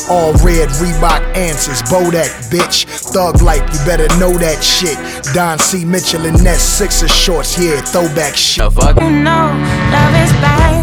All red Reebok answers, Bodak, bitch. Thug life, you better know that shit. Don C. Mitchell and Ness, Sixer shorts, yeah, throwback shit. You know, love is blind.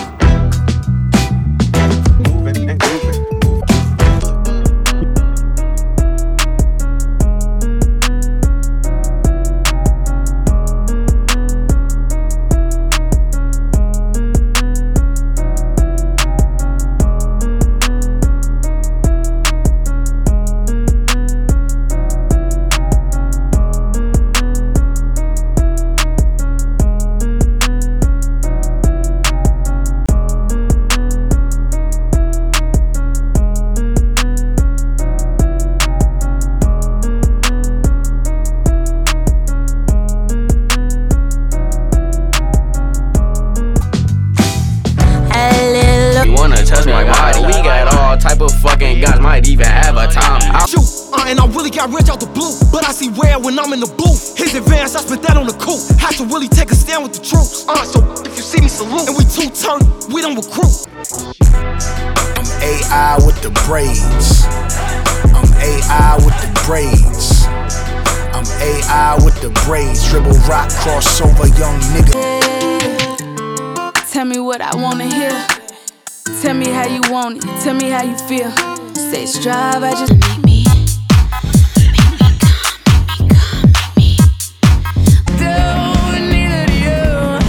Might even have a time. And I really got rich out the blue, but I see red when I'm in the booth. His advance, I spent that on the coupe. Had to really take a stand with the troops. So if you see me, salute. And we two-turn, we don't recruit. I'm AI with the braids. I'm AI with the braids. I'm AI with the braids. Dribble rock, crossover, young nigga. Tell me what I wanna hear. Tell me how you want it. Tell me how you feel. Say strive, I just make me don't need you.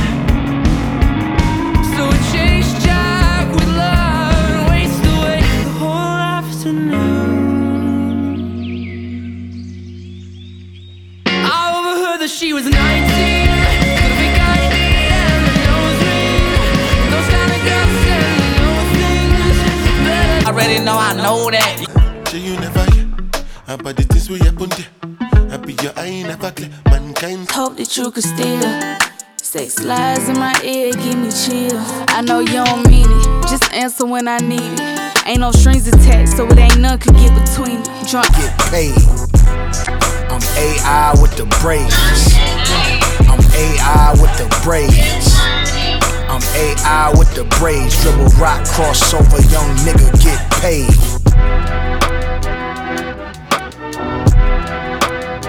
So chase Jack with love and waste away the whole afternoon. I overheard that she was 19. Know I know that. You never hear about the things we happen there. I be your eye never clear. Mankind. Hope that you could steal. Sex lies in my ear, give me chills. I know you don't mean it, just answer when I need it. Ain't no strings attached, so it ain't none could get between. Drunk. Get paid. I'm AI with the braids. I'm AI with the braids. I'm AI with the braids. Dribble rock, crossover, young nigga get paid.